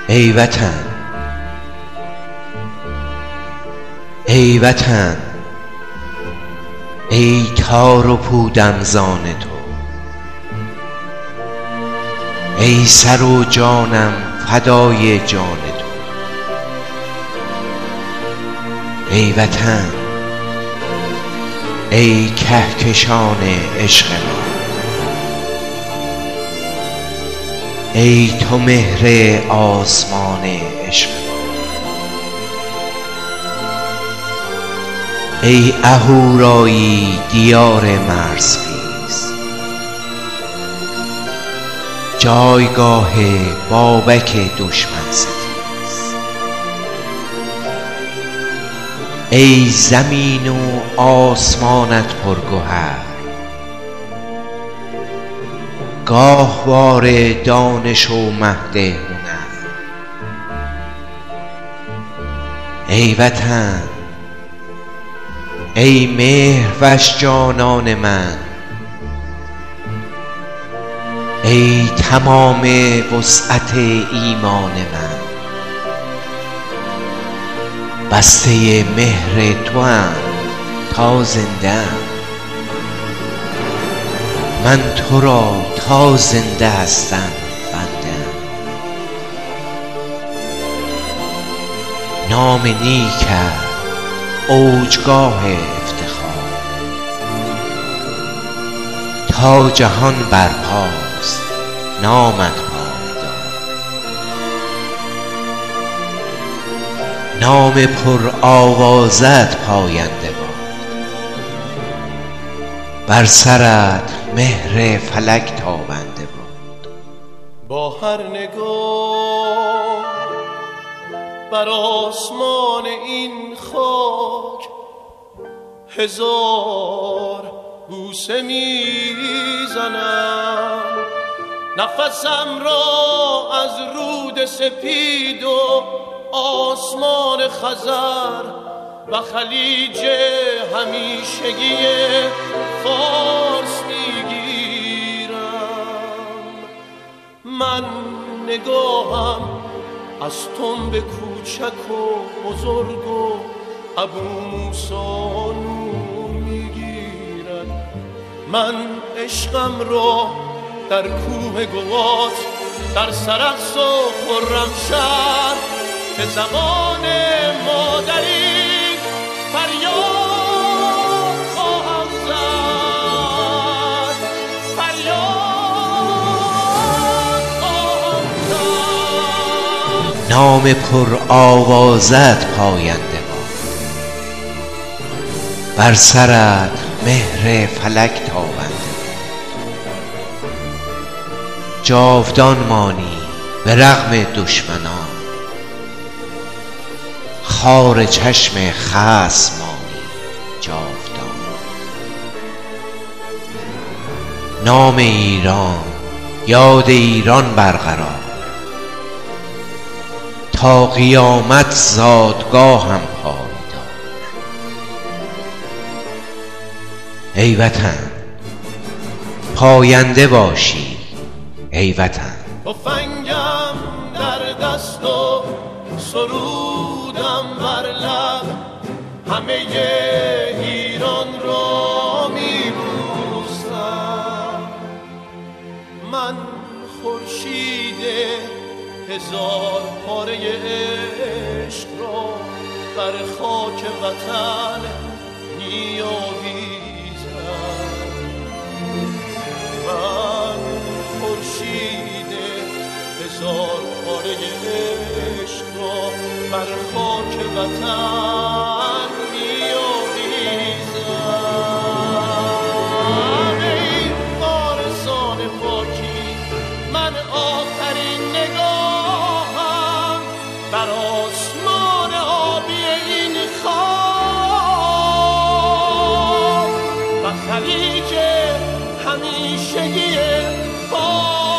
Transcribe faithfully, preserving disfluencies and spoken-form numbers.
ای وطن، ای وطن، ای تار و پودم زان تو، ای سر و جانم فدای جان تو. ای وطن، ای کهکشان عشق ما، ای تو مهر آسمان عشق ما، ای اهورایی دیار مرزخیز، جایگاه بابک دشمن ستیز. ای زمین و آسمانت پرگوهر، گاهوار دانش و مهد هنر. ای وطن، ای مهروش جانان من، ای تمام وسعت ایمان من. بسته مهر توام تا زنده ام، من تو را تا زنده هستم بنده ام. نام نیکت اوجگاه افتخار، تا جهان برپاست نامت پایدار. نام پر آوازت پاینده باد، بر سرت مهر فلک تابنده باد. با هر نگاه بر آسمان این خاک، هزار بوسه میزنم. نفسم را از رود سپید و آسمان خزر و خلیج همیشگی فارس میگیرم. من نگاهم از تنب کوچک و بزرگ و ابو موسی نور میگیرد. من عشقم را در کوه گوات، در سرخس و خرمشهر به زبان مادری فریاد خواهم زد، فریاد خواهم زد. نام پر آوازت پاینده باد، بر سرت مهر فلک تابنده. جاودان مانی به رغم دشمنان، خار چشم خصم مانی جاودان. نام ایران، یاد ایران برقرار، تا قیامت زادگاهم پایدار. ای وطن، پاینده باشی ای وطن. تفنگم در دست و سرودم بر لب، همه ایران را میبوسم. من خورشید هزار پاره عشق را بر خاک وطن میآویزم. من خورشید هزار پاره عشق را بر خاک وطن میآویزم. ای وارثان پاکی، من آخرین نگاهم بر آسمان آبی این خاک و خلیج همیشگی فارس